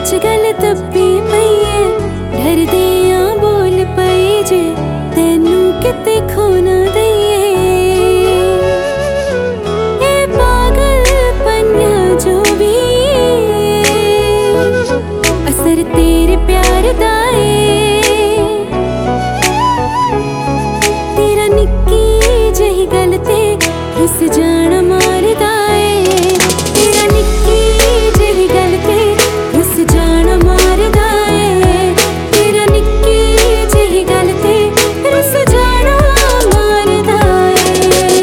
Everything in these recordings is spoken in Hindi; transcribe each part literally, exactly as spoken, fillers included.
विच गल दब्बी पई है, डरदे आ बोल पई जे तैनू किते खो ना दईए। ए पागल पन्या जो भी असर तेरे प्यार दा ए, तेरा निक्की जही गल ते रुस जाना मारदा ए, तेरा निक्की जही गल ते रुस जाना मारदा ए, तेरा निक्की जही गल ते रुस जाना मारदा ए।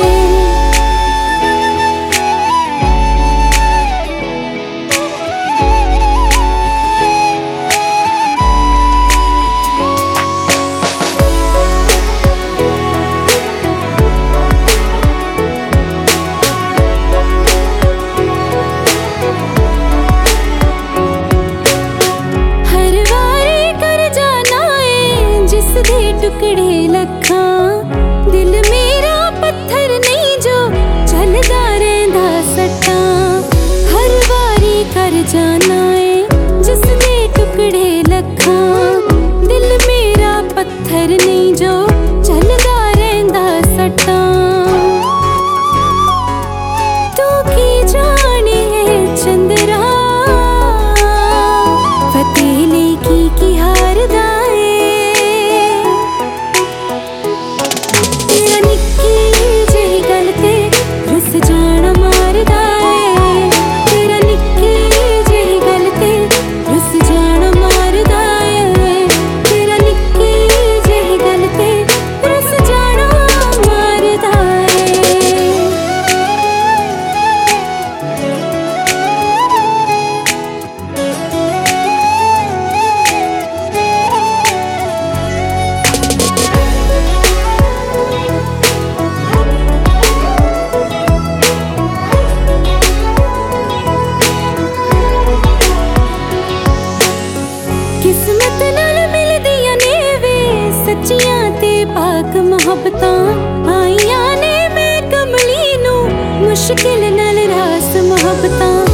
टुकड़े लखा दिल मेरा पत्थर नहीं जो चलदा रहिंदा सट्टा, हर वारी कर जाना है जिस दे टुकड़े लखा, दिल मेरा पत्थर नहीं जो चलदा रहिंदा सट्टा। तू की जाने है चंद्रा फतेले की की हारदा किस्मत नाल मिलदियां ने वे सच्चियां ते पाक मुहब्बतां, आईयां ने मैं कमली नू मुश्किल नाल रास मुहब्बतां।